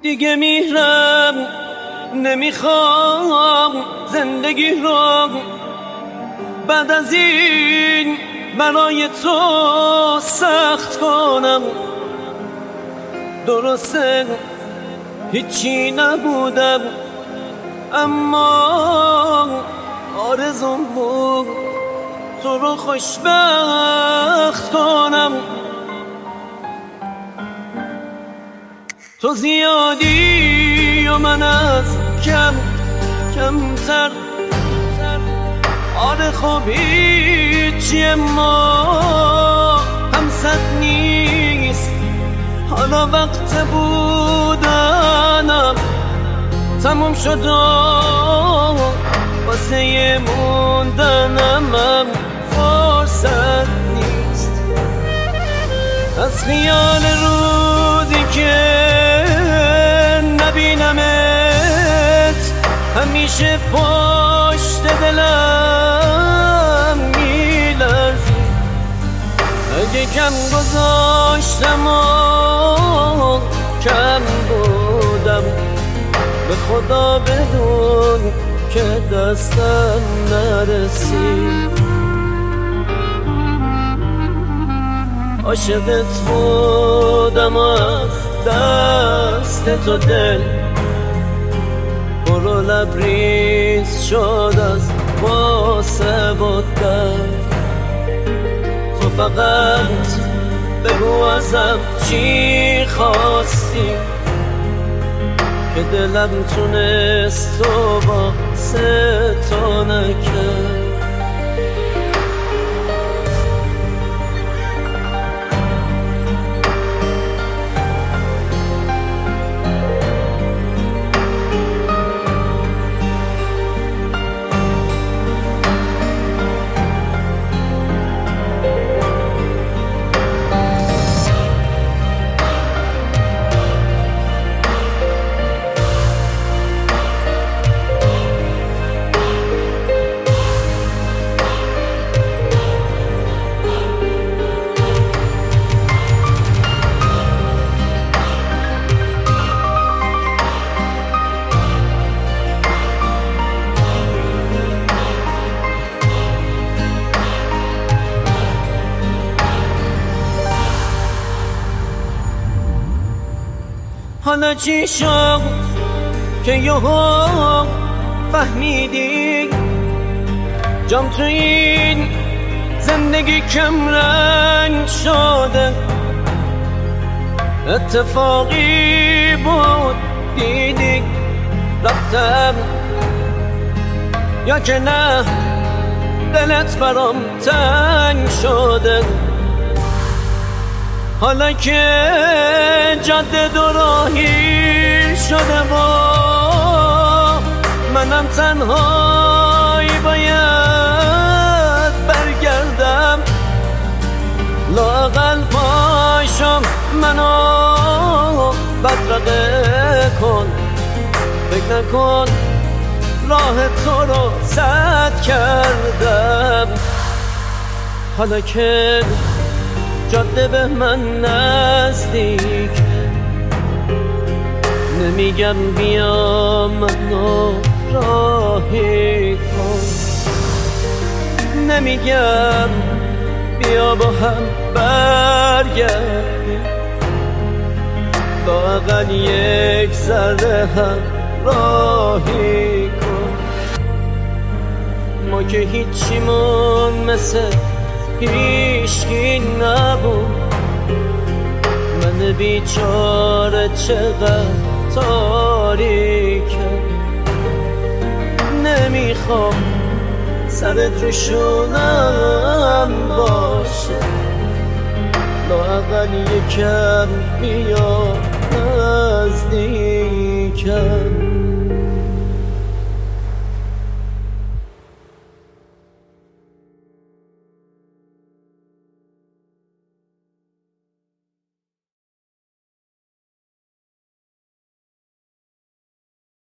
دیگه میرم، نمیخوام زندگی رو بعد از این برای تو سخت کنم. درسته هیچی نبودم، اما آرزوم بود تو رو خوشبخت کنم. تو زیادی و من از کمتر. آره خب هیچی ما هم صد نیست. حالا وقت بودنم تموم شد و واسه موندنم هم فرصت نیست. از خیال روزی که نبینمت همیشه پشت دلم میلرزی. اگه کم گذاشتم و کم بودم، به خدا بدون که دستم نرسید. عاشقت بودم از دست تو دل پر و لبریز شد از واسه بودن. تو فقط بگو ازم چی خواستی که دلم تونست تو واسه تو نکرد. حالا چی شد که یهو فهمیدی جام تو این زندگی کم رنگ شده؟ اتفاقی بود دیدی رفتم، یا که نه دلت برام تنگ شده؟ حالا که جاده دوراهی شده و منم تنهایی باید برگردم، لااقل پاشم منو بدرقه کن. فکر نکن راه تو رو سد کردم. حالا که جاده به من نزدیک، نمیگم بیا منو راهی کن، نمیگم بیا با هم برگردیم، لااقل یک ذره هم راهی کن. ما که هیچیمون مثل هیچکی نبود، من بیچاره چقدر تاریکم. نمیخوام سرت رو شونم باشه، لااقل یکم بیا نزدیکم.